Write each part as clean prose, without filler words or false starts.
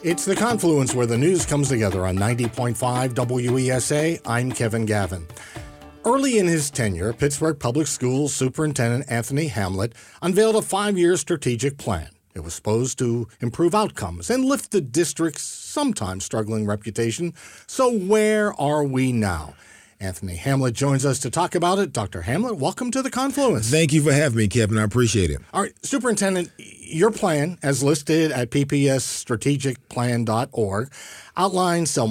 It's The Confluence, where the news comes together on 90.5 WESA. I'm Kevin Gavin. Early in his tenure, Pittsburgh Public Schools Superintendent Anthony Hamlet unveiled a 5-year strategic plan. It was supposed to improve outcomes and lift the district's sometimes struggling reputation. So where are we now? Anthony Hamlet joins us to talk about it. Dr. Hamlet, welcome to The Confluence. Thank you for having me, Kevin. I appreciate it. All right, Superintendent, your plan, as listed at ppsstrategicplan.org, outlines some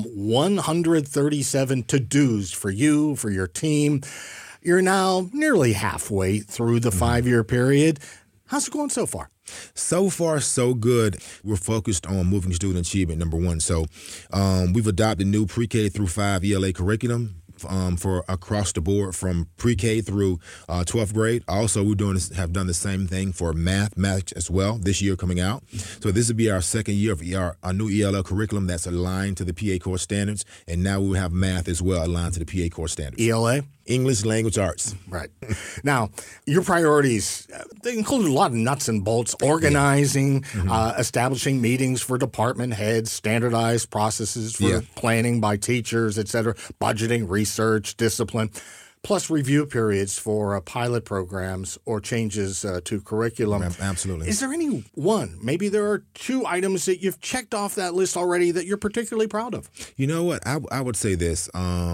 137 to-dos for you, for your team. You're now nearly halfway through the 5-year period. How's it going so far? So far, so good. We're focused on moving student achievement, number one. So we've adopted new pre-K through 5 ELA curriculum for across the board from pre-K through 12th grade. Also, have done the same thing for mathematics as well this year coming out. So this will be our second year of our new ELA curriculum that's aligned to the PA core standards. And now we will have math as well aligned to the PA core standards. ELA? English Language Arts. Right. Now, your priorities, they include a lot of nuts and bolts, organizing, establishing meetings for department heads, standardized processes for planning by teachers, et cetera, budgeting, research, discipline, plus review periods for pilot programs or changes to curriculum. Absolutely. Is there any one, maybe there are 2 items that you've checked off that list already that you're particularly proud of? You know what? I would say this.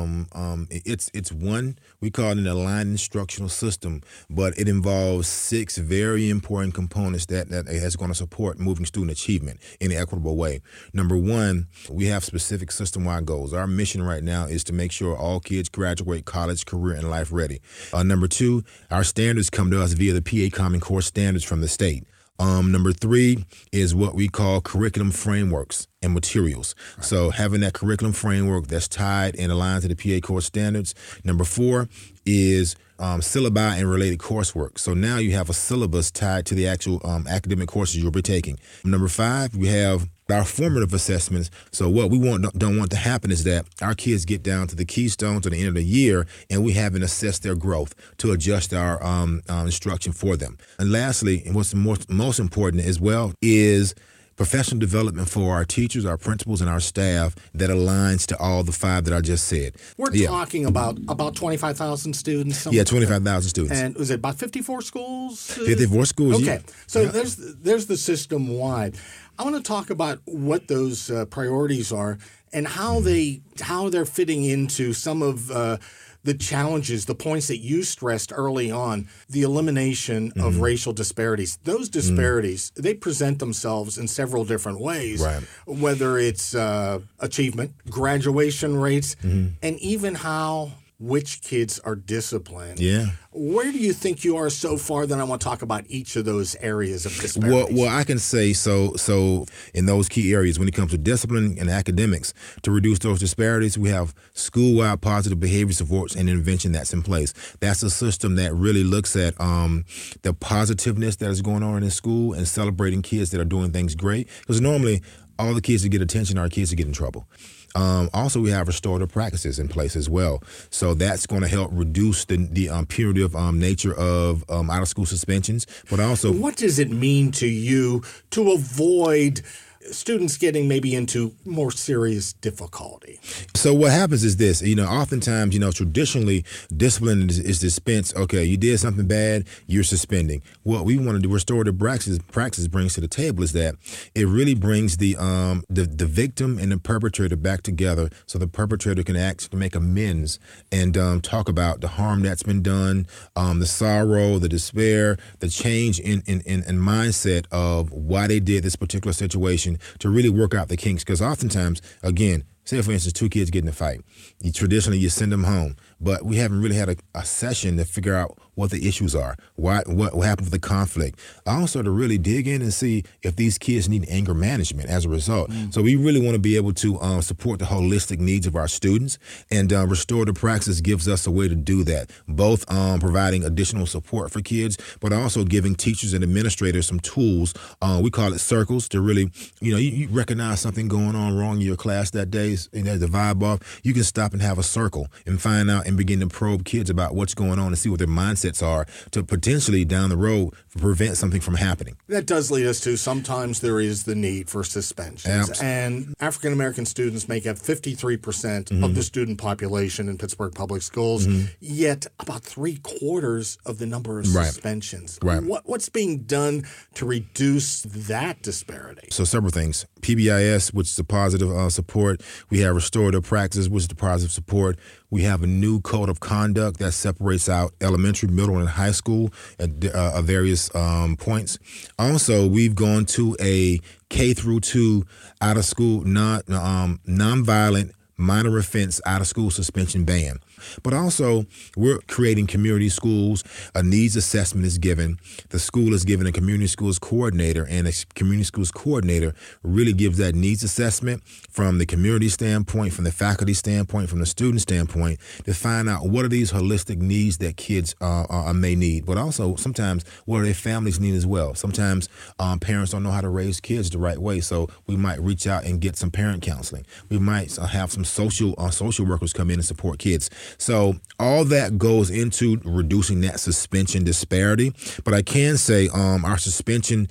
It's one, we call it an aligned instructional system, but it involves 6 very important components that is going to support moving student achievement in an equitable way. Number one, we have specific system-wide goals. Our mission right now is to make sure all kids graduate college, career, and life ready. Number 2, our standards come to us via the PA Common Core standards from the state. Number 3 is what we call curriculum frameworks and materials. Right. So having that curriculum framework that's tied and aligned to the PA core standards. Number 4 is syllabi and related coursework. So now you have a syllabus tied to the actual academic courses you'll be taking. Number 5, we have our formative assessments. So what we don't want to happen is that our kids get down to the keystones at the end of the year and we haven't assessed their growth to adjust our instruction for them. And lastly, and what's most important as well is professional development for our teachers, our principals, and our staff that aligns to all the 5 that I just said. We're talking about 25,000 students? 25,000 students. And was it about 54 schools? 54 schools, Okay. So there's the system-wide. I want to talk about what those priorities are and how they're fitting into some of the challenges, the points that you stressed early on, the elimination of racial disparities. Those disparities, they present themselves in several different ways, whether it's achievement, graduation rates, and even which kids are disciplined. Yeah. Where do you think you are so far? Then I want to talk about each of those areas of disparities. Well, I can say so in those key areas when it comes to discipline and academics, to reduce those disparities, we have school-wide positive behavior supports and intervention that's in place. That's a system that really looks at the positiveness that is going on in school and celebrating kids that are doing things great. Because normally all the kids that get attention are kids that get in trouble. Also, we have restorative practices in place as well. So that's going to help reduce the punitive nature of out-of-school suspensions. But also, what does it mean to you to avoid students getting maybe into more serious difficulty? So what happens is this, oftentimes, traditionally discipline is dispensed. Okay, you did something bad, you're suspending. What we want to do, restorative practice brings to the table is that it really brings the victim and the perpetrator back together so the perpetrator can act to make amends and talk about the harm that's been done, the sorrow, the despair, the change in mindset of why they did this particular situation, to really work out the kinks. Because oftentimes, again, say, for instance, 2 kids get in a fight. Traditionally, you send them home. But we haven't really had a session to figure out what the issues are, what happened with the conflict. Also, to really dig in and see if these kids need anger management as a result. So we really want to be able to support the holistic needs of our students. And restorative practice gives us a way to do that, both providing additional support for kids, but also giving teachers and administrators some tools. We call it circles to really, you recognize something going on wrong in your class that day. place, the vibe off, you can stop and have a circle and find out and begin to probe kids about what's going on and see what their mindsets are to potentially down the road prevent something from happening. That does lead us to sometimes there is the need for suspensions. And African American students make up 53% of the student population in Pittsburgh Public Schools, yet about 3/4 of the number of suspensions. Right. What's being done to reduce that disparity? So several things. PBIS, which is a positive support. We have restorative practices, which is the positive support. We have a new code of conduct that separates out elementary, middle, and high school at various points. Also, we've gone to a K-2 out of school nonviolent minor offense out of school suspension ban. But also, we're creating community schools. A needs assessment is given. The school is given a community schools coordinator, and a community schools coordinator really gives that needs assessment from the community standpoint, from the faculty standpoint, from the student standpoint, to find out what are these holistic needs that kids may need. But also, sometimes, what are their families need as well. Sometimes parents don't know how to raise kids the right way, so we might reach out and get some parent counseling. We might have some social workers come in and support kids. So all that goes into reducing that suspension disparity. But I can say our suspension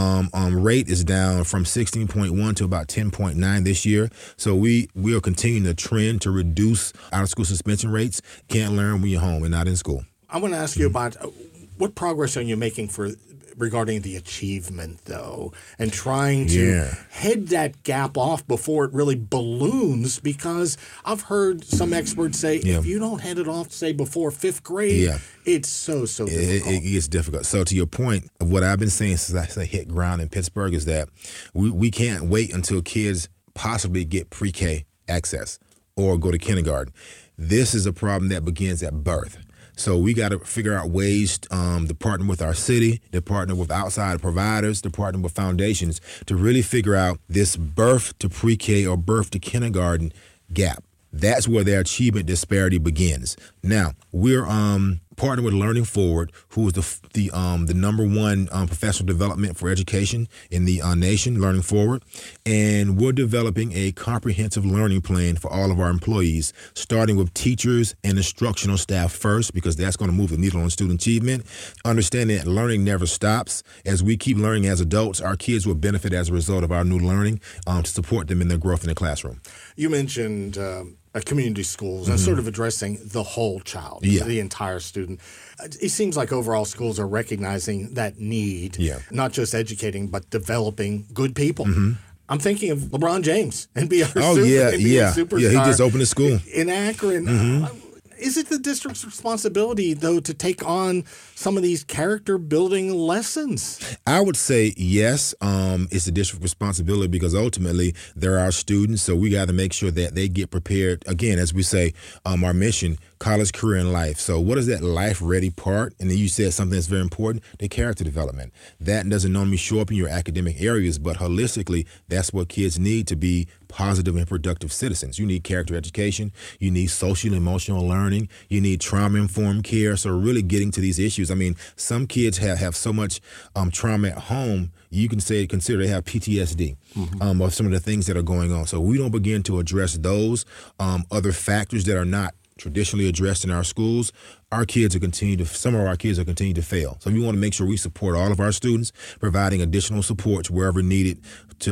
rate is down from 16.1 to about 10.9 this year. So we are continuing the trend to reduce out-of-school suspension rates. Can't learn when you're home and not in school. I want to ask you about what progress are you making regarding the achievement, though, and trying to head that gap off before it really balloons? Because I've heard some experts say if you don't head it off, say, before 5th grade, it's so difficult. It gets difficult. So to your point, what I've been saying since I hit ground in Pittsburgh is that we can't wait until kids possibly get pre-K access or go to kindergarten. This is a problem that begins at birth. So we got to figure out ways to partner with our city, to partner with outside providers, to partner with foundations to really figure out this birth to pre-K or birth to kindergarten gap. That's where their achievement disparity begins. Now, we're partnering with Learning Forward, who is the number one professional development for education in the nation, Learning Forward. And we're developing a comprehensive learning plan for all of our employees, starting with teachers and instructional staff first, because that's going to move the needle on student achievement. Understanding that learning never stops. As we keep learning as adults, our kids will benefit as a result of our new learning to support them in their growth in the classroom. You mentioned community schools and sort of addressing the whole child, the entire student. It seems like overall schools are recognizing that need, not just educating, but developing good people. I'm thinking of LeBron James, NBA superstar. Yeah, he just opened a school in Akron. Is it the district's responsibility, though, to take on some of these character-building lessons? I would say yes. It's the district's responsibility because ultimately they're our students, so we got to make sure that they get prepared. Again, as we say, our mission, college, career, and life. So what is that life-ready part? And then you said something that's very important, the character development. That doesn't normally show up in your academic areas, but holistically, that's what kids need to be positive and productive citizens. You need character education. You need social and emotional learning. You need trauma-informed care. So really getting to these issues. I mean, some kids have so much trauma at home, you can consider they have PTSD of some of the things that are going on. So we don't begin to address those other factors that are not traditionally addressed in our schools, some of our kids are continuing to fail. So we want to make sure we support all of our students, providing additional supports wherever needed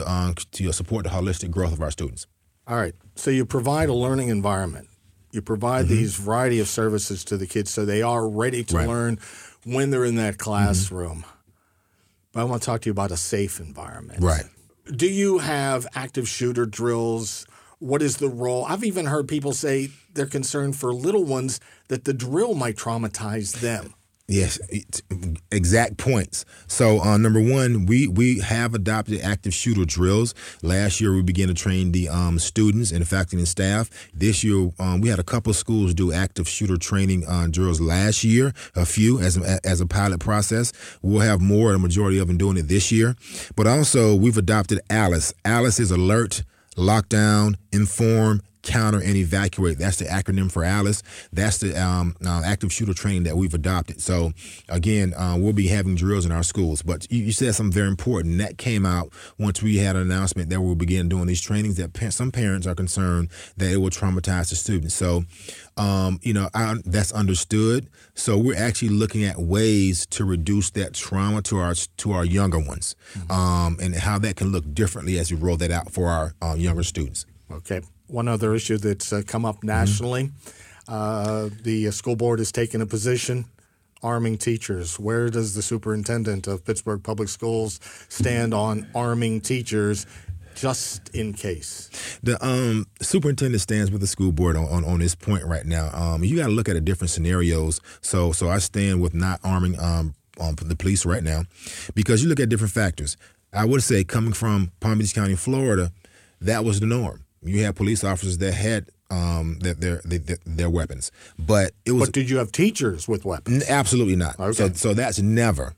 to support the holistic growth of our students. All right. So you provide a learning environment. You provide these variety of services to the kids so they are ready to learn when they're in that classroom. But I want to talk to you about a safe environment. Right. Do you have active shooter drills? What is the role? I've even heard people say they're concerned for little ones that the drill might traumatize them. Yes, exact points. So number one, we have adopted active shooter drills. Last year, we began to train the students and the faculty and staff. This year, we had a couple of schools do active shooter training drills last year, a few as a pilot process. We'll have more, the majority of them doing it this year. But also, we've adopted ALICE. ALICE is alert, lockdown, inform, counter, and evacuate. That's the acronym for ALICE. That's the active shooter training that we've adopted. So, again, we'll be having drills in our schools. But you said something very important. That came out once we had an announcement that we'll begin doing these trainings, that some parents are concerned that it will traumatize the students. So, that's understood. So we're actually looking at ways to reduce that trauma to our younger ones, and how that can look differently as we roll that out for our younger students. Okay. One other issue that's come up nationally, the school board has taken a position arming teachers. Where does the superintendent of Pittsburgh Public Schools stand on arming teachers just in case? The superintendent stands with the school board on this point right now. You got to look at the different scenarios. So I stand with not arming the police right now, because you look at different factors. I would say, coming from Palm Beach County, Florida, that was the norm. You had police officers that had their weapons, but it was. But did you have teachers with weapons? Absolutely not. Okay. So that's never.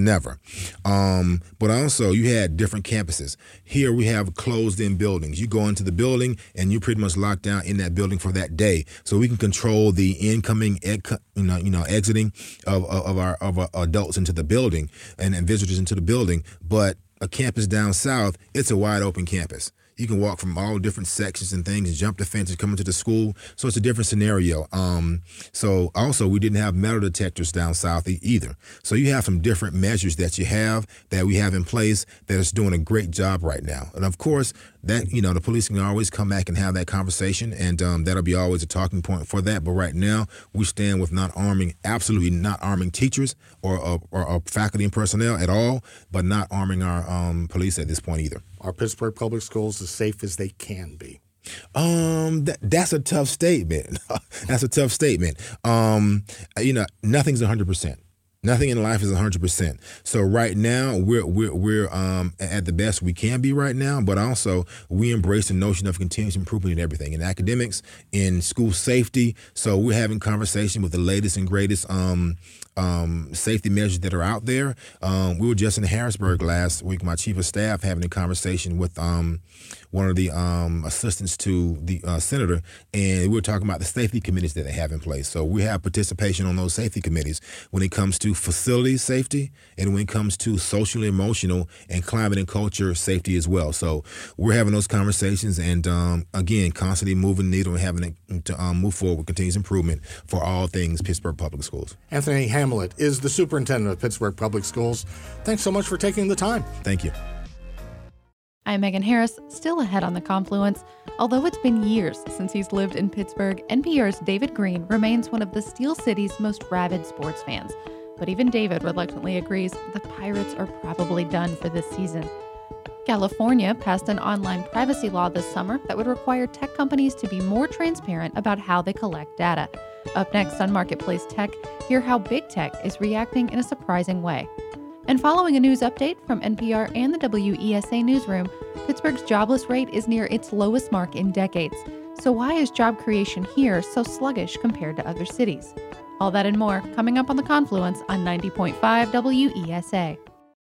But also, you had different campuses. Here we have closed-in buildings. You go into the building and you're pretty much locked down in that building for that day. So we can control the incoming, exiting of our adults into the building and visitors into the building. But a campus down south, it's a wide open campus. You can walk from all different sections and things and jump the fences coming to the school. So it's a different scenario. So also, we didn't have metal detectors down south either. So you have some different measures that we have in place that is doing a great job right now. And of course, that the police can always come back and have that conversation, and that'll be always a talking point for that. But right now, we stand with absolutely not arming teachers or faculty and personnel at all, but not arming our police at this point either. Are Pittsburgh Public Schools as safe as they can be? That's a tough statement. That's a tough statement. Nothing's 100%. Nothing in life is 100%. So right now we're at the best we can be right now, but also we embrace the notion of continuous improvement in everything, in academics, in school safety. So we're having conversation with the latest and greatest safety measures that are out there. We were just in Harrisburg last week, my chief of staff having a conversation with one of the assistants to the senator, and we were talking about the safety committees that they have in place. So we have participation on those safety committees when it comes to facility safety and when it comes to social, emotional, and climate and culture safety as well. So we're having those conversations and, again, constantly moving the needle and having to move forward with continuous improvement for all things Pittsburgh Public Schools. Anthony Hamlet is the superintendent of Pittsburgh Public Schools. Thanks so much for taking the time. Thank you. I'm Megan Harris, still ahead on the Confluence. Although it's been years since he's lived in Pittsburgh, NPR's David Green remains one of the Steel City's most rabid sports fans. But even David reluctantly agrees the Pirates are probably done for this season. California passed an online privacy law this summer that would require tech companies to be more transparent about how they collect data. Up next on Marketplace Tech, hear how big tech is reacting in a surprising way. And following a news update from NPR and the WESA newsroom, Pittsburgh's jobless rate is near its lowest mark in decades. So why is job creation here so sluggish compared to other cities? All that and more coming up on The Confluence on 90.5 WESA.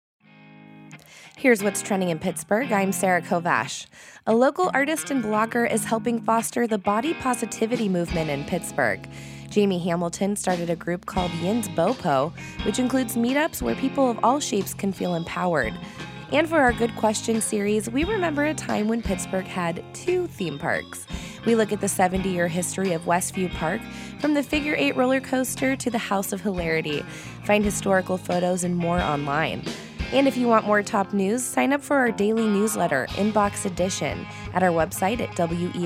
Here's what's trending in Pittsburgh. I'm Sarah Kovash. A local artist and blogger is helping foster the body positivity movement in Pittsburgh. Jamie Hamilton started a group called Yin's Bopo, which includes meetups where people of all shapes can feel empowered. And for our Good Question series, we remember a time when Pittsburgh had 2 theme parks. We look at the 70-year history of Westview Park, from the Figure 8 roller coaster to the House of Hilarity. Find historical photos and more online. And if you want more top news, sign up for our daily newsletter, Inbox Edition, at our website at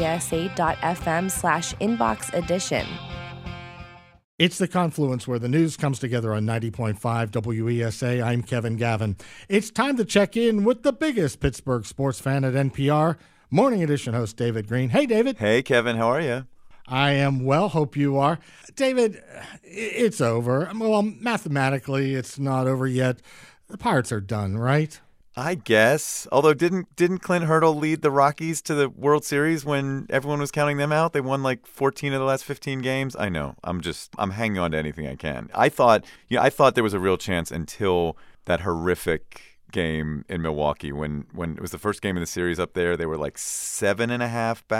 wesa.fm/inboxedition. It's The Confluence, where the news comes together on 90.5 WESA. I'm Kevin Gavin. It's time to check in with the biggest Pittsburgh sports fan at NPR, Morning Edition host David Green. Hey, David. Hey, Kevin. How are you? I am well. Hope you are. David, it's over. Well, mathematically, it's not over yet. The Pirates are done, right? I guess. Although didn't Clint Hurdle lead the Rockies to the World Series when everyone was counting them out? They won like 14 of the last 15 games. I know. I'm hanging on to anything I can. I thought there was a real chance until that horrific game in Milwaukee when it was the first game of the series up there. They were like 7.5 back.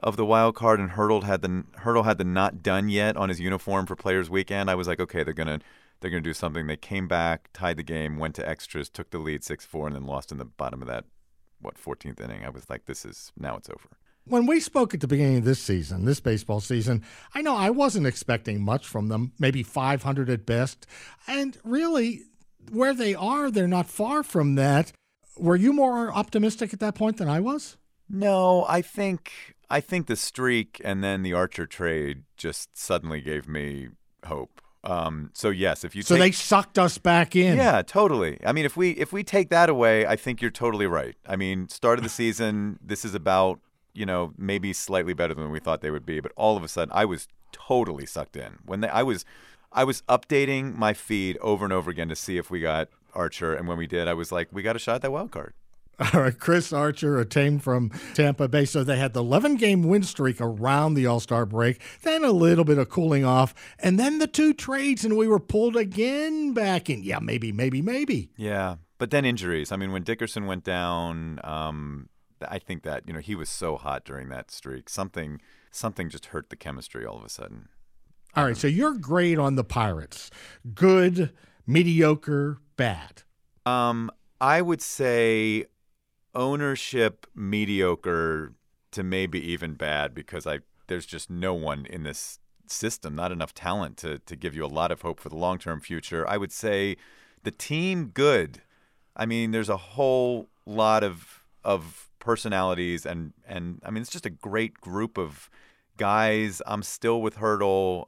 of the wild card, and Hurdle had the not done yet on his uniform for Players Weekend, I was like, okay, they're gonna do something. They came back, tied the game, went to extras, took the lead 6-4, and then lost in the bottom of that 14th inning. I was like, now it's over. When we spoke at the beginning of this baseball season, I know I wasn't expecting much from them, maybe 500 at best. And really, where they are, they're not far from that. Were you more optimistic at that point than I was? No, I think the streak and then the Archer trade just suddenly gave me hope. So yes, so they sucked us back in. Yeah, totally. I mean, if we take that away, I think you're totally right. I mean, start of the season, this is about, maybe slightly better than we thought they would be, but all of a sudden I was totally sucked in. I was updating my feed over and over again to see if we got Archer, and when we did, I was like, we got a shot at that wild card. All right, Chris Archer, a team from Tampa Bay. So they had the 11-game win streak around the All-Star break, then a little bit of cooling off, and then the 2 trades, and we were pulled again back in. Yeah, maybe. Yeah, but then injuries. I mean, when Dickerson went down, I think that, he was so hot during that streak. Something just hurt the chemistry all of a sudden. All right, so your grade on the Pirates, good, mediocre, bad? I would say ownership mediocre to maybe even bad, because there's just no one in this system, not enough talent to give you a lot of hope for the long-term future. I would say the team good. I mean, there's a whole lot of personalities and I mean, it's just a great group of guys. I'm still with Hurdle.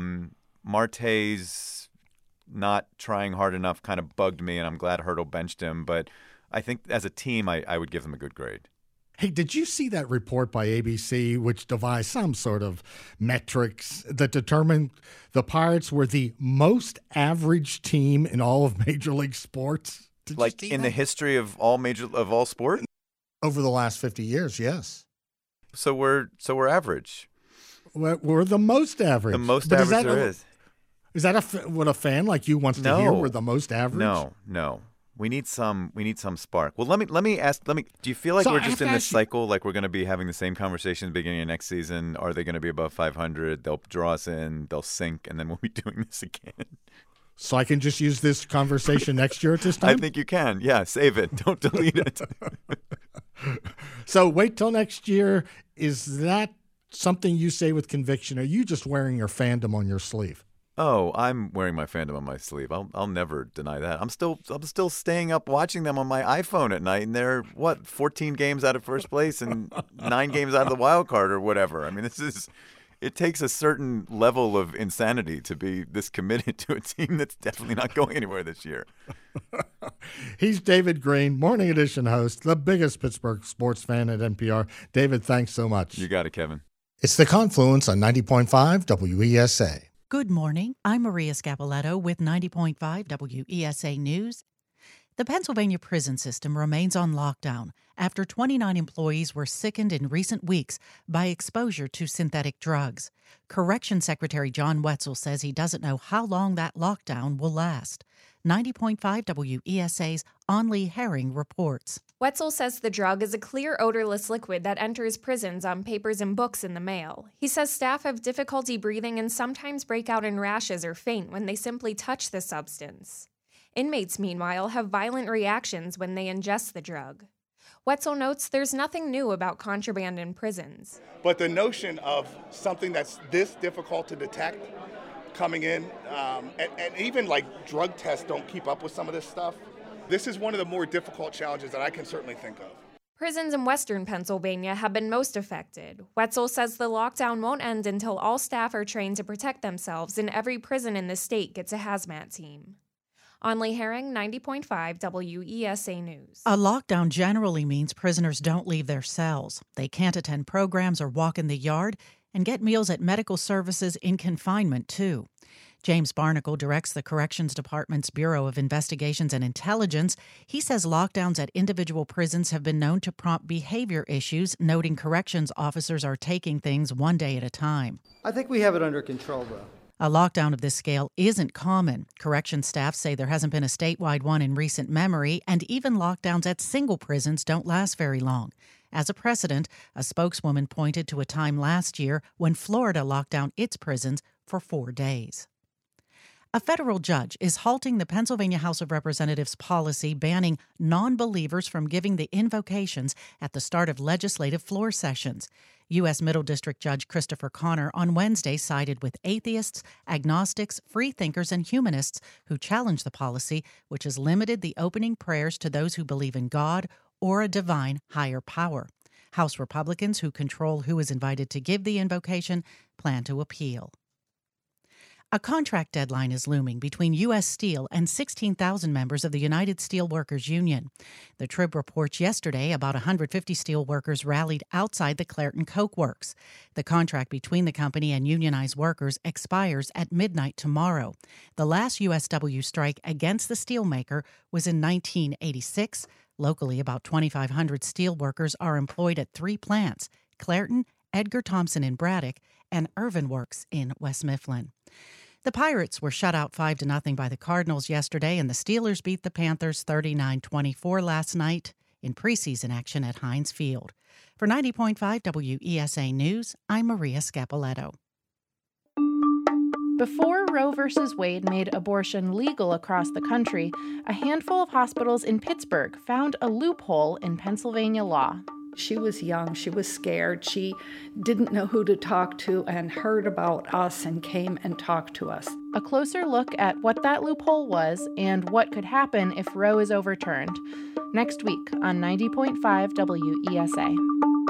Marte's not trying hard enough kind of bugged me, and I'm glad Hurdle benched him, but I think as a team, I would give them a good grade. Hey, did you see that report by ABC which devised some sort of metrics that determined the Pirates were the most average team in all of Major League sports? Like in the history of all sport? Over the last 50 years, yes. So we're average. We're the most average. The most average there is. Is that what a fan like you wants to hear? We're the most average? No. We need some spark. Well, let me ask. Do you feel like we're just in this cycle? Like we're going to be having the same conversation at the beginning of next season? Are they going to be above 500? They'll draw us in. They'll sink, and then we'll be doing this again. So I can just use this conversation next year at this time? I think you can. Yeah, save it. Don't delete it. So wait till next year. Is that something you say with conviction? Or are you just wearing your fandom on your sleeve? Oh, I'm wearing my fandom on my sleeve. I'll never deny that. I'm still staying up watching them on my iPhone at night, and they're 14 games out of first place and 9 games out of the wild card or whatever. I mean, it takes a certain level of insanity to be this committed to a team that's definitely not going anywhere this year. He's David Green, Morning Edition host, the biggest Pittsburgh sports fan at NPR. David, thanks so much. You got it, Kevin. It's The Confluence on 90.5 WESA. Good morning. I'm Maria Scapoletto with 90.5 WESA News. The Pennsylvania prison system remains on lockdown after 29 employees were sickened in recent weeks by exposure to synthetic drugs. Corrections Secretary John Wetzel says he doesn't know how long that lockdown will last. 90.5 WESA's Onley Herring reports. Wetzel says the drug is a clear, odorless liquid that enters prisons on papers and books in the mail. He says staff have difficulty breathing and sometimes break out in rashes or faint when they simply touch the substance. Inmates, meanwhile, have violent reactions when they ingest the drug. Wetzel notes there's nothing new about contraband in prisons. But the notion of something that's this difficult to detect coming in, and even like drug tests don't keep up with some of this stuff. This is one of the more difficult challenges that I can certainly think of. Prisons in western Pennsylvania have been most affected. Wetzel says the lockdown won't end until all staff are trained to protect themselves and every prison in the state gets a hazmat team. Onley Herring, 90.5 WESA News. A lockdown generally means prisoners don't leave their cells. They can't attend programs or walk in the yard and get meals at medical services in confinement, too. James Barnacle directs the Corrections Department's Bureau of Investigations and Intelligence. He says lockdowns at individual prisons have been known to prompt behavior issues, noting corrections officers are taking things one day at a time. I think we have it under control, though. A lockdown of this scale isn't common. Corrections staff say there hasn't been a statewide one in recent memory, and even lockdowns at single prisons don't last very long. As a precedent, a spokeswoman pointed to a time last year when Florida locked down its prisons for 4 days. A federal judge is halting the Pennsylvania House of Representatives policy banning non-believers from giving the invocations at the start of legislative floor sessions. U.S. Middle District Judge Christopher Connor on Wednesday sided with atheists, agnostics, freethinkers, and humanists who challenge the policy, which has limited the opening prayers to those who believe in God or a divine higher power. House Republicans, who control who is invited to give the invocation, plan to appeal. A contract deadline is looming between U.S. Steel and 16,000 members of the United Steelworkers Union. The Trib reports yesterday about 150 steelworkers rallied outside the Clairton Coke Works. The contract between the company and unionized workers expires at midnight tomorrow. The last USW strike against the steelmaker was in 1986. Locally, about 2,500 steelworkers are employed at 3 plants: Clairton, Edgar Thomson in Braddock, and Irvin Works in West Mifflin. The Pirates were shut out 5-0 by the Cardinals yesterday, and the Steelers beat the Panthers 39-24 last night in preseason action at Heinz Field. For 90.5 WESA News, I'm Maria Scapoletto. Before Roe v. Wade made abortion legal across the country, a handful of hospitals in Pittsburgh found a loophole in Pennsylvania law. She was young, she was scared, she didn't know who to talk to, and heard about us and came and talked to us. A closer look at what that loophole was and what could happen if Roe is overturned. Next week on 90.5 WESA.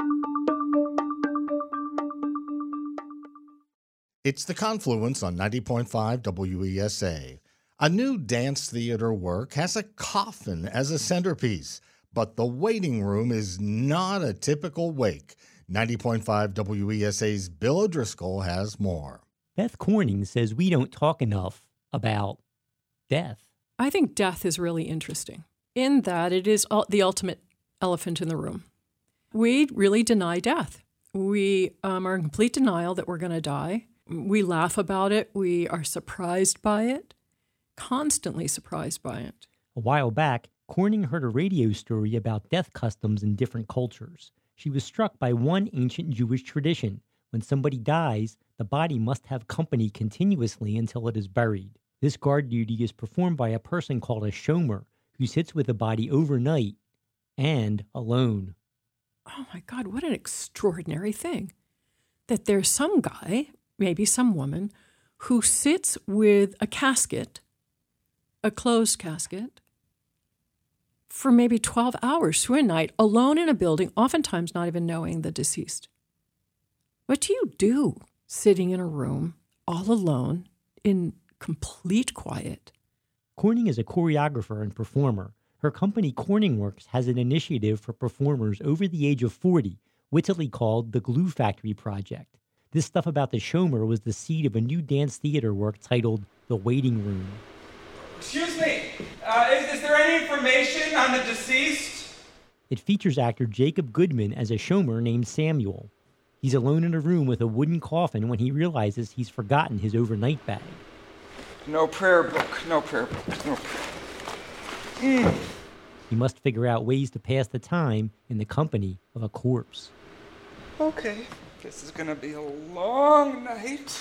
It's The Confluence on 90.5 WESA. A new dance theater work has a coffin as a centerpiece, but the waiting room is not a typical wake. 90.5 WESA's Bill O'Driscoll has more. Beth Corning says we don't talk enough about death. I think death is really interesting in that it is the ultimate elephant in the room. We really deny death. We are in complete denial that we're going to die. We laugh about it. We are surprised by it, constantly surprised by it. A while back, Corning heard a radio story about death customs in different cultures. She was struck by one ancient Jewish tradition. When somebody dies, the body must have company continuously until it is buried. This guard duty is performed by a person called a shomer, who sits with the body overnight and alone. Oh my God, what an extraordinary thing. That there's some guy, maybe some woman, who sits with a casket, a closed casket, for maybe 12 hours through a night, alone in a building, oftentimes not even knowing the deceased. What do you do sitting in a room all alone in complete quiet? Corning is a choreographer and performer. Her company, Corning Works, has an initiative for performers over the age of 40, wittily called the Glue Factory Project. This stuff about the shomer was the seed of a new dance theater work titled The Waiting Room. Excuse me, is there any information on the deceased? It features actor Jacob Goodman as a shomer named Samuel. He's alone in a room with a wooden coffin when he realizes he's forgotten his overnight bag. No prayer book, no prayer book, no prayer. He must figure out ways to pass the time in the company of a corpse. Okay, this is gonna be a long night.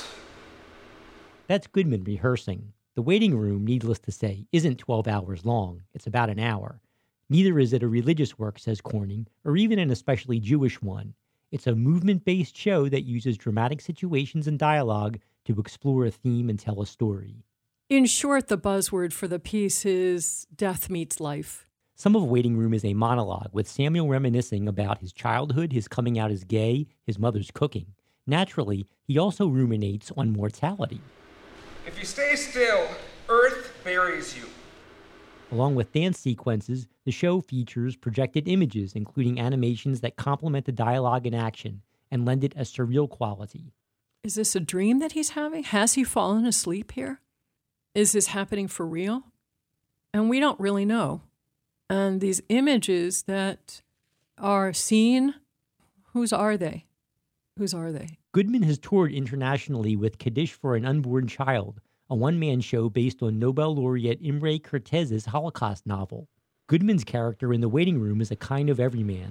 That's Goodman rehearsing. The waiting room, needless to say, isn't 12 hours long. It's about an hour. Neither is it a religious work, says Corning, or even an especially Jewish one. It's a movement-based show that uses dramatic situations and dialogue to explore a theme and tell a story. In short, the buzzword for the piece is death meets life. Some of Waiting Room is a monologue, with Samuel reminiscing about his childhood, his coming out as gay, his mother's cooking. Naturally, he also ruminates on mortality. If you stay still, Earth buries you. Along with dance sequences, the show features projected images, including animations that complement the dialogue and action and lend it a surreal quality. Is this a dream that he's having? Has he fallen asleep here? Is this happening for real? And we don't really know. And these images that are seen, whose are they? Whose are they? Goodman has toured internationally with Kaddish for an Unborn Child, a one-man show based on Nobel laureate Imre Kertész's Holocaust novel. Goodman's character in The Waiting Room is a kind of everyman.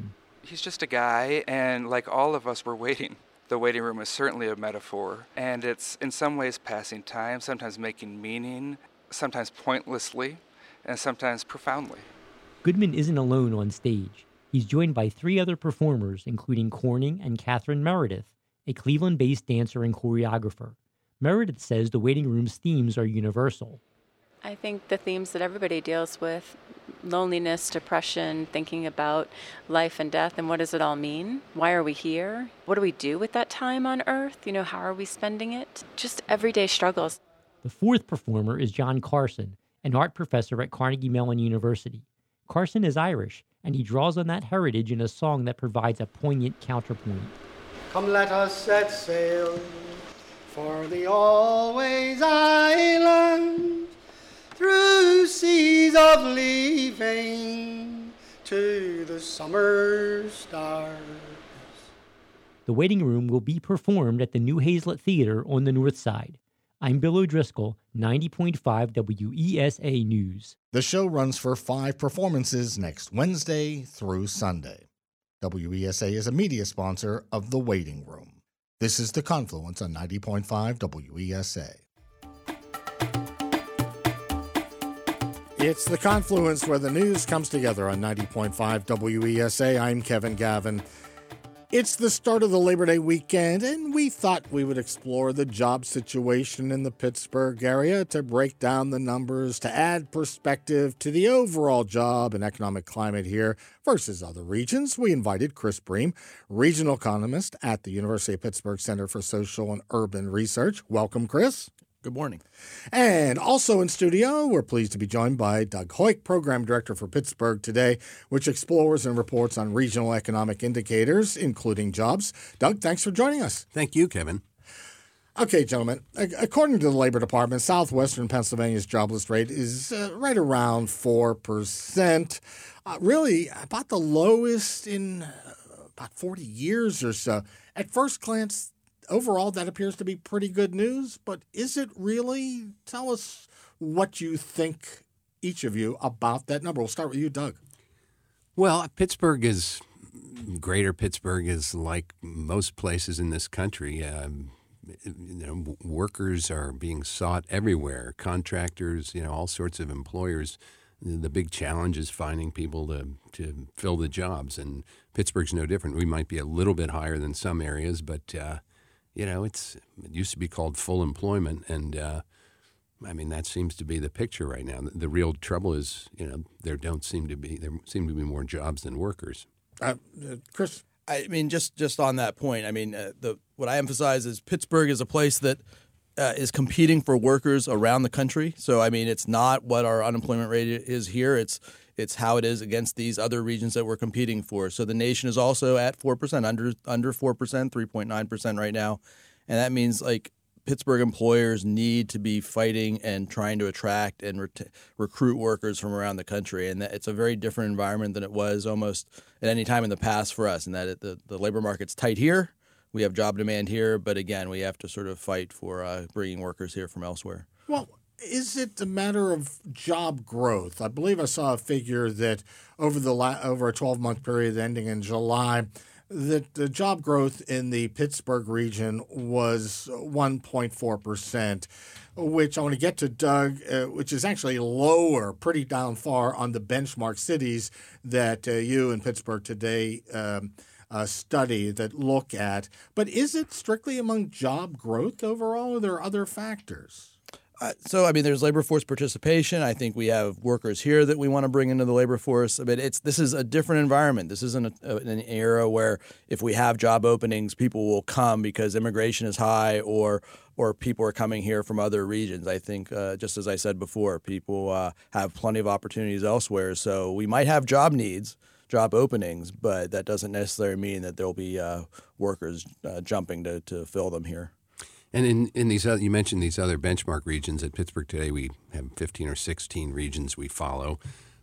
He's just a guy, and like all of us, we're waiting. The waiting room is certainly a metaphor, and it's in some ways passing time, sometimes making meaning, sometimes pointlessly, and sometimes profoundly. Goodman isn't alone on stage. He's joined by 3 other performers, including Corning and Catherine Meredith, a Cleveland-based dancer and choreographer. Meredith says the waiting room's themes are universal. I think the themes that everybody deals with, loneliness, depression, thinking about life and death and what does it all mean? Why are we here? What do we do with that time on Earth? How are we spending it? Just everyday struggles. The 4th performer is John Carson, an art professor at Carnegie Mellon University. Carson is Irish, and he draws on that heritage in a song that provides a poignant counterpoint. Come let us set sail for the Always Island, through seas of leaving to the summer stars. The Waiting Room will be performed at the New Hazlet Theater on the North Side. I'm Bill O'Driscoll, 90.5 WESA News. The show runs for 5 performances next Wednesday through Sunday. WESA is a media sponsor of The Waiting Room. This is The Confluence on 90.5 WESA. It's The Confluence, where the news comes together on 90.5 WESA. I'm Kevin Gavin. It's the start of the Labor Day weekend, and we thought we would explore the job situation in the Pittsburgh area to break down the numbers, to add perspective to the overall job and economic climate here versus other regions. We invited Chris Bream, regional economist at the University of Pittsburgh Center for Social and Urban Research. Welcome, Chris. Good morning. And also in studio, we're pleased to be joined by Doug Hoyk, Program Director for Pittsburgh Today, which explores and reports on regional economic indicators, including jobs. Doug, thanks for joining us. Thank you, Kevin. Okay, gentlemen, according to the Labor Department, southwestern Pennsylvania's jobless rate is right around 4%, really about the lowest in about 40 years or so. At first glance, overall, that appears to be pretty good news, but is it really? Tell us what you think, each of you, about that number. We'll start with you, Doug. Well, greater Pittsburgh is like most places in this country. Workers are being sought everywhere, contractors, all sorts of employers. The big challenge is finding people to fill the jobs, and Pittsburgh's no different. We might be a little bit higher than some areas, but it used to be called full employment, and that seems to be the picture right now. The real trouble is, there seem to be more jobs than workers. Chris, just on that point, what I emphasize is Pittsburgh is a place that is competing for workers around the country. So it's not what our unemployment rate is here. It's how it is against these other regions that we're competing for. So the nation is also at 4%, under 4%, 3.9% right now. And that means Pittsburgh employers need to be fighting and trying to attract and recruit workers from around the country. And it's a very different environment than it was almost at any time in the past for us, in that the labor market's tight here. We have job demand here. But again, we have to sort of fight for bringing workers here from elsewhere. Well, is it a matter of job growth? I believe I saw a figure that over a 12-month period ending in July, that the job growth in the Pittsburgh region was 1.4%, which I want to get to, Doug, which is actually lower, pretty down far on the benchmark cities that you in Pittsburgh Today study that look at. But is it strictly among job growth overall, or are there other factors? There's labor force participation. I think we have workers here that we want to bring into the labor force. This is a different environment. This isn't an era where if we have job openings, people will come because immigration is high or people are coming here from other regions. I think, just as I said before, people have plenty of opportunities elsewhere. So we might have job needs, job openings, but that doesn't necessarily mean that there'll be workers jumping to fill them here. And in these other, you mentioned these other benchmark regions. At Pittsburgh Today, we have 15 or 16 regions we follow.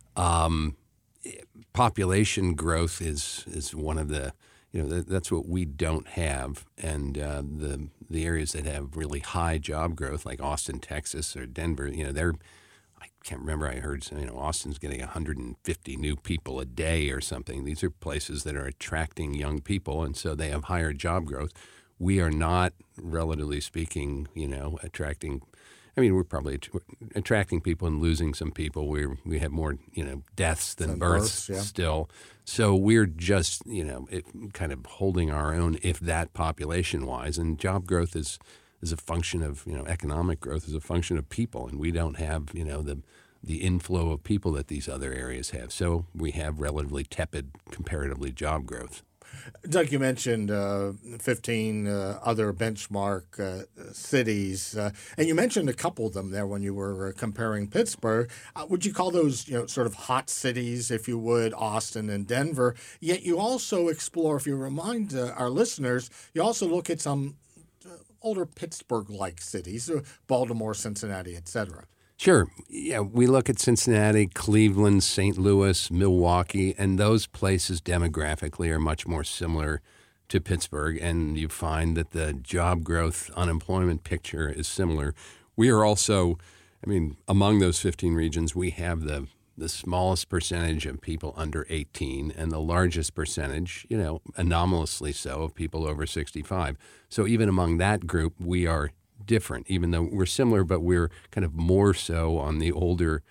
Population growth is one of the, that's what we don't have. And the areas that have really high job growth, like Austin, Texas, or Denver, I can't remember. I heard Austin's getting 150 new people a day or something. These are places that are attracting young people, and so they have higher job growth. We are not, relatively speaking, attracting. I mean, we're probably attracting people and losing some people. We have more, deaths than births still. So we're just, kind of holding our own, if that, population-wise. And job growth is a function of, economic growth is a function of people. And we don't have, the inflow of people that these other areas have. So we have relatively tepid, comparatively, job growth. Doug, you mentioned 15 other benchmark cities, and you mentioned a couple of them there when you were comparing Pittsburgh. Would you call those, sort of hot cities, if you would, Austin and Denver? Yet you also explore, if you remind our listeners, you also look at some older Pittsburgh-like cities, Baltimore, Cincinnati, et cetera. Sure. Yeah, we look at Cincinnati, Cleveland, St. Louis, Milwaukee, and those places demographically are much more similar to Pittsburgh, and you find that the job growth, unemployment picture is similar. We are also, among those 15 regions, we have the smallest percentage of people under 18 and the largest percentage, anomalously so, of people over 65. So even among that group, we are different, even though we're similar, but we're kind of more so on the older,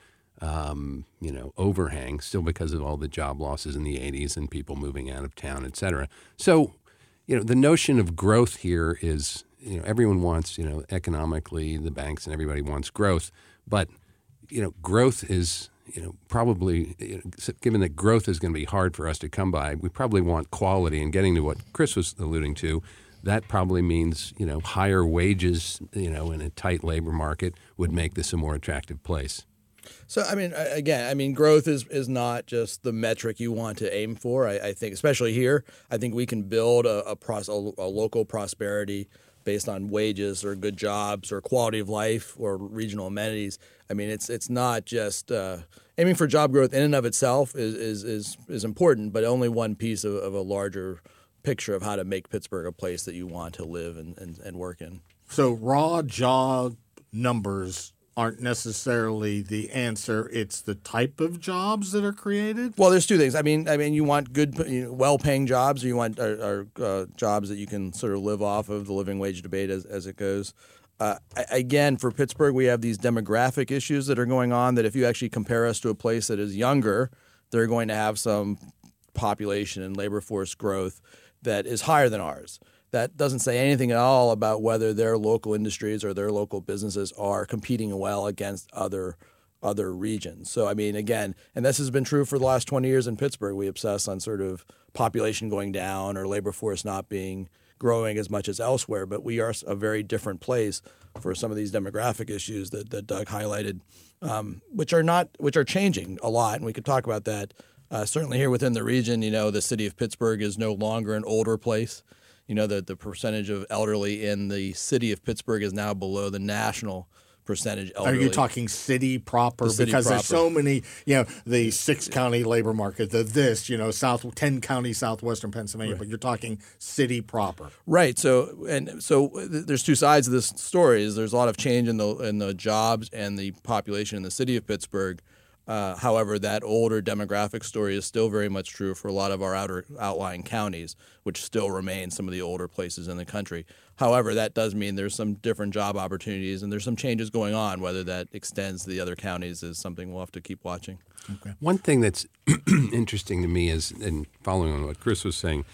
overhang, still because of all the job losses in the 80s and people moving out of town, et cetera. So, the notion of growth here is, everyone wants, economically, the banks and everybody wants growth, but, growth is, probably, given that growth is going to be hard for us to come by, we probably want quality. And getting to what Chris was alluding to, that probably means, higher wages, in a tight labor market would make this a more attractive place. So, growth is not just the metric you want to aim for. I think, especially here, I think we can build a local prosperity based on wages or good jobs or quality of life or regional amenities. It's not just aiming for job growth in and of itself is important, but only one piece of a larger picture of how to make Pittsburgh a place that you want to live and work in. So raw job numbers aren't necessarily the answer. It's the type of jobs that are created? Well, there's two things. You want good, well-paying jobs, or you want jobs that you can sort of live off of, the living wage debate as it goes. Again, for Pittsburgh, we have these demographic issues that are going on that if you actually compare us to a place that is younger, they're going to have some population and labor force growth that is higher than ours. That doesn't say anything at all about whether their local industries or their local businesses are competing well against other regions. So, again, and this has been true for the last 20 years in Pittsburgh, we obsess on sort of population going down or labor force not growing as much as elsewhere, but we are a very different place for some of these demographic issues that Doug highlighted, which are changing a lot, and we could talk about that. Certainly here within the region, the city of Pittsburgh is no longer an older place. The percentage of elderly in the city of Pittsburgh is now below the national percentage elderly. Are you talking city proper? Because there's so many, the 6-county labor market, 10 county southwestern Pennsylvania, right. But you're talking city proper. Right. So there's two sides of this story. There's a lot of change in the jobs and the population in the city of Pittsburgh. However, that older demographic story is still very much true for a lot of our outlying counties, which still remain some of the older places in the country. However, that does mean there's some different job opportunities and there's some changes going on. Whether that extends to the other counties is something we'll have to keep watching. Okay. One thing that's interesting to me is, and following on what Chris was saying,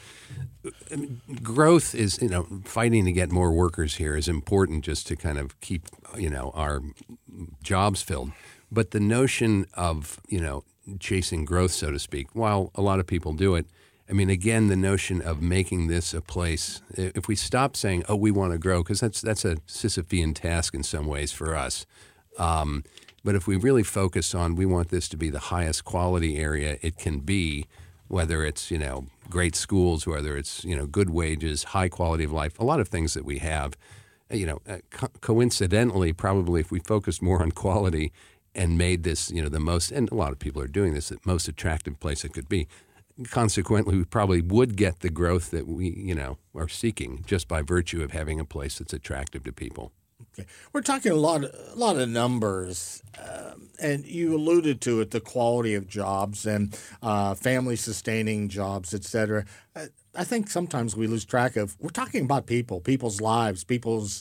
growth is, fighting to get more workers here is important just to kind of keep, our jobs filled. But the notion of, chasing growth, so to speak, while a lot of people do it, again, the notion of making this a place, if we stop saying, oh, we want to grow, because that's a Sisyphean task in some ways for us. But if we really focus on, we want this to be the highest quality area it can be, whether it's, great schools, whether it's, good wages, high quality of life, a lot of things that we have, coincidentally, probably if we focused more on quality and made this, the most, and a lot of people are doing this, the most attractive place it could be. Consequently, we probably would get the growth that we, are seeking just by virtue of having a place that's attractive to people. Okay. We're talking a lot of numbers, and you alluded to it, the quality of jobs and family-sustaining jobs, et cetera. I think sometimes we lose track of, we're talking about people's lives, people's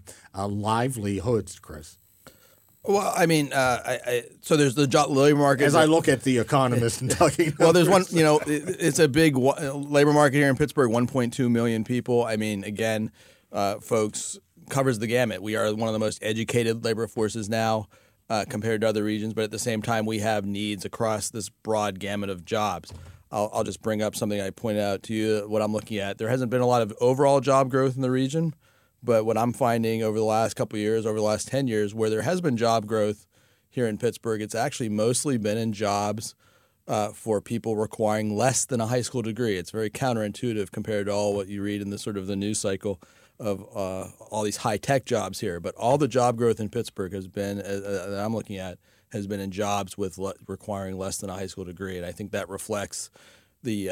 livelihoods, Chris. Well, I mean, so there's the labor market. As I look at The Economist and talking well, there's one, it's a big labor market here in Pittsburgh, 1.2 million people. I mean, again, folks, covers the gamut. We are one of the most educated labor forces now compared to other regions, but at the same time, we have needs across this broad gamut of jobs. I'll just bring up something I pointed out to you, what I'm looking at. There hasn't been a lot of overall job growth in the region. But what I'm finding over the last couple of years, over the last 10 years, where there has been job growth here in Pittsburgh, it's actually mostly been in jobs for people requiring less than a high school degree. It's very counterintuitive compared to all what you read in the sort of the news cycle of all these high-tech jobs here. But all the job growth in Pittsburgh has been, that I'm looking at, has been in jobs with requiring less than a high school degree. And I think that reflects the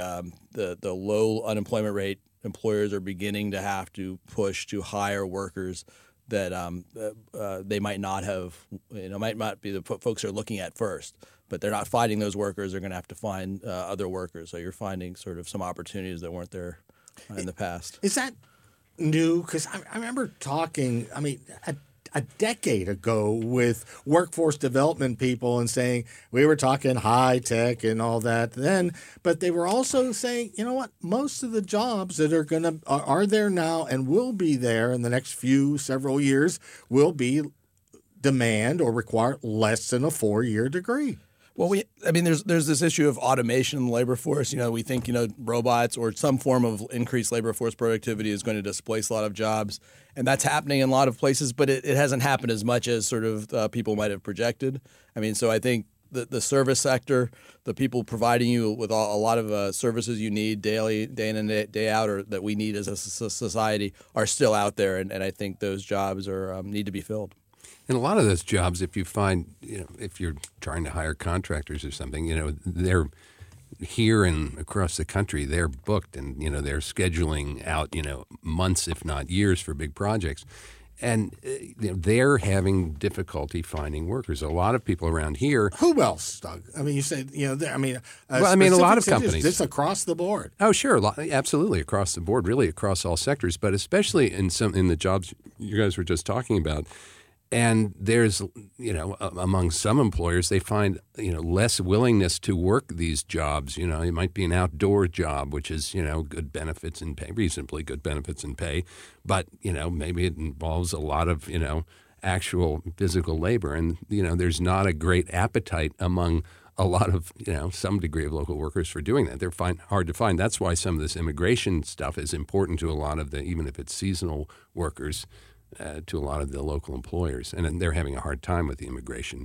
low unemployment rate. Employers are beginning to have to push to hire workers that they might not have, might not be the folks they're looking at first, but they're not finding those workers. They're going to have to find other workers. So you're finding sort of some opportunities that weren't there in the past. Is that new? Because I remember talking, a decade ago with workforce development people and saying we were talking high tech and all that then, but they were also saying, you know what, most of the jobs that are there now and will be there in the next several years will be demand or require less than a 4-year degree. Well, there's this issue of automation in the labor force. We think, robots or some form of increased labor force productivity is going to displace a lot of jobs. And that's happening in a lot of places, but it hasn't happened as much as sort of people might have projected. So I think the service sector, the people providing you with a lot of services you need daily, day in and day out, or that we need as a society are still out there. And I think those jobs need to be filled. And a lot of those jobs, if you find, if you're trying to hire contractors or something, they're here and across the country, they're booked and, they're scheduling out, months, if not years for big projects. And they're having difficulty finding workers. A lot of people around here. Who else, Doug? You said, a lot of companies. Just across the board. Oh, sure. Absolutely. Across the board, really across all sectors, but especially in the jobs you guys were just talking about. And there's, among some employers, they find, less willingness to work these jobs. It might be an outdoor job, which is, good benefits and pay, reasonably good benefits and pay. But, maybe it involves a lot of, actual physical labor. And, there's not a great appetite among a lot of, some degree of local workers for doing that. They're hard to find. That's why some of this immigration stuff is important to a lot of even if it's seasonal workers, to a lot of the local employers, and they're having a hard time with the immigration.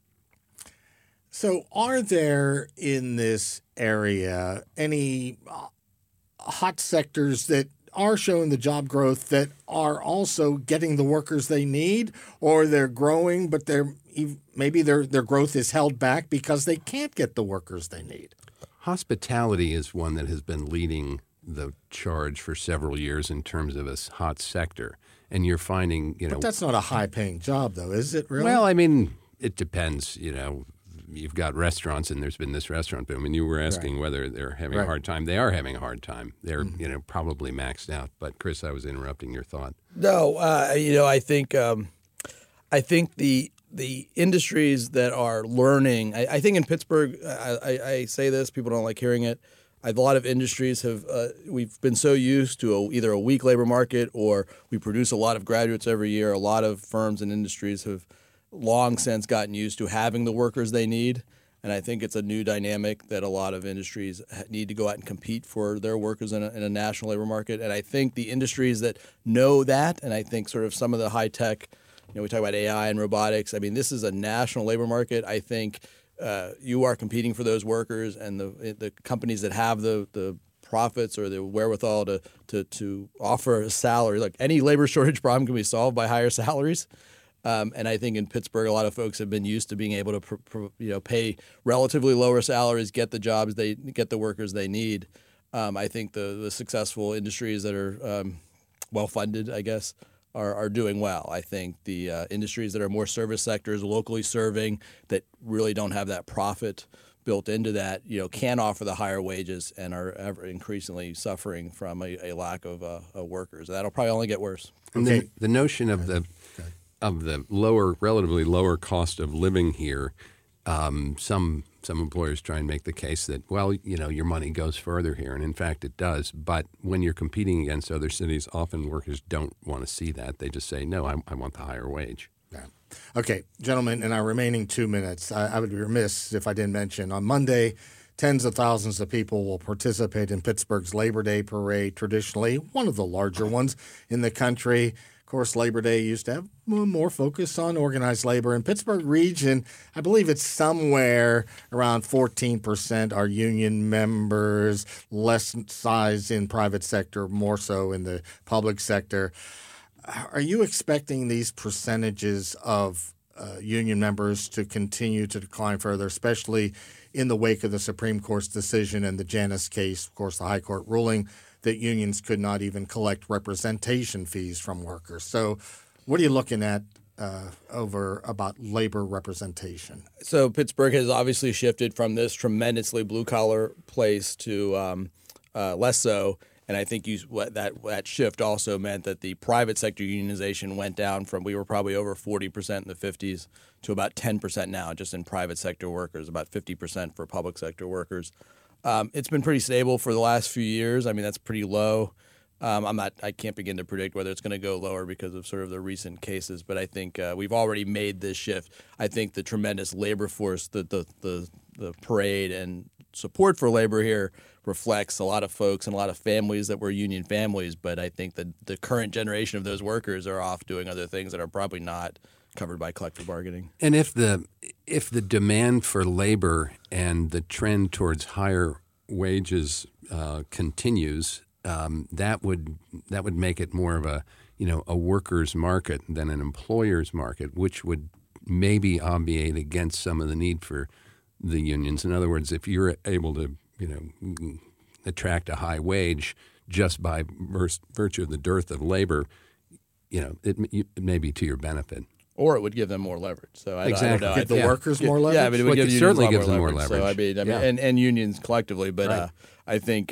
So are there in this area any hot sectors that are showing the job growth that are also getting the workers they need, or they're growing, but maybe their growth is held back because they can't get the workers they need? Hospitality is one that has been leading the charge for several years in terms of a hot sector. And you're finding, But that's not a high-paying job, though, is it really? Well, it depends. You've got restaurants, and there's been this restaurant boom. And you were asking whether they're having a hard time. They are having a hard time. They're, probably maxed out. But, Chris, I was interrupting your thought. No, I think the industries that are learning, I think in Pittsburgh, I say this, people don't like hearing it, a lot of industries we've been so used to either a weak labor market or we produce a lot of graduates every year. A lot of firms and industries have long since gotten used to having the workers they need. And I think it's a new dynamic that a lot of industries need to go out and compete for their workers in a national labor market. And I think the industries that know that, and I think sort of some of the high tech, we talk about AI and robotics. This is a national labor market. I think you are competing for those workers, and the companies that have the profits or the wherewithal to offer a salary. Look, any labor shortage problem can be solved by higher salaries. And I think in Pittsburgh, a lot of folks have been used to being able to pay relatively lower salaries, get the workers they need. I think the successful industries that are well funded, I guess, are doing well. I think the industries that are more service sectors, locally serving, that really don't have that profit built into that, can offer the higher wages and are ever increasingly suffering from a lack of workers. That'll probably only get worse. And the notion of the relatively lower cost of living here, some employers try and make the case that, well, your money goes further here, and in fact it does. But when you're competing against other cities, often workers don't want to see that. They just say, no, I want the higher wage. Yeah. Okay, gentlemen, in our remaining 2 minutes, I would be remiss if I didn't mention on Monday, tens of thousands of people will participate in Pittsburgh's Labor Day Parade, traditionally one of the larger ones in the country. Of course, Labor Day used to have more focus on organized labor. In Pittsburgh region, I believe it's somewhere around 14% are union members, less size in private sector, more so in the public sector. Are you expecting these percentages of union members to continue to decline further, especially in the wake of the Supreme Court's decision in the Janus case, of course, the High Court ruling that unions could not even collect representation fees from workers? So what are you looking at over about labor representation? So Pittsburgh has obviously shifted from this tremendously blue-collar place to less so. And I think that shift also meant that the private sector unionization went down from, we were probably over 40% in the 50s to about 10% now just in private sector workers, about 50% for public sector workers. It's been pretty stable for the last few years. I mean, that's pretty low. I can't begin to predict whether it's going to go lower because of sort of the recent cases, but I think we've already made this shift. I think the tremendous labor force, the parade and support for labor here reflects a lot of folks and a lot of families that were union families, but I think that the current generation of those workers are off doing other things that are probably not covered by collective bargaining. And if the demand for labor and the trend towards higher wages continues, that would make it more of a workers' market than an employer's market, which would maybe obviate against some of the need for the unions. In other words, if you're able to attract a high wage just by virtue of the dearth of labor, it may be to your benefit. Or it would give them more leverage. So exactly. I don't know. Give the workers more leverage? Yeah, but it would give certainly gives them more leverage. So I mean, and unions collectively, but right. I think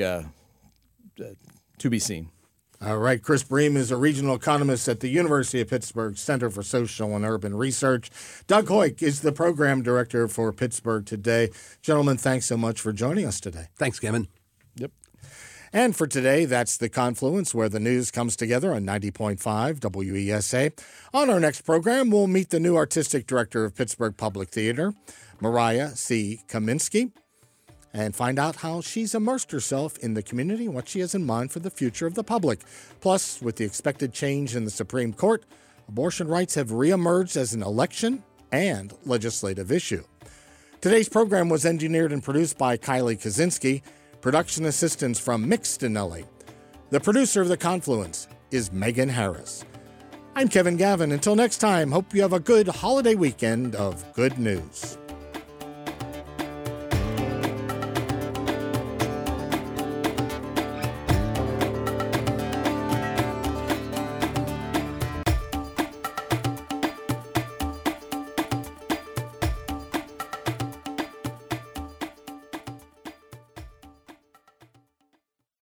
to be seen. All right. Chris Bream is a regional economist at the University of Pittsburgh Center for Social and Urban Research. Doug Hoyk is the program director for Pittsburgh Today. Gentlemen, thanks so much for joining us today. Thanks, Kevin. Yep. And for today, that's The Confluence, where the news comes together on 90.5 WESA. On our next program, we'll meet the new artistic director of Pittsburgh Public Theater, Mariah C. Kaminsky, and find out how she's immersed herself in the community and what she has in mind for the future of the public. Plus, with the expected change in the Supreme Court, abortion rights have reemerged as an election and legislative issue. Today's program was engineered and produced by Kylie Kaczynski. Production assistance from Mick Stinelli. The producer of The Confluence is Megan Harris. I'm Kevin Gavin. Until next time, hope you have a good holiday weekend of good news.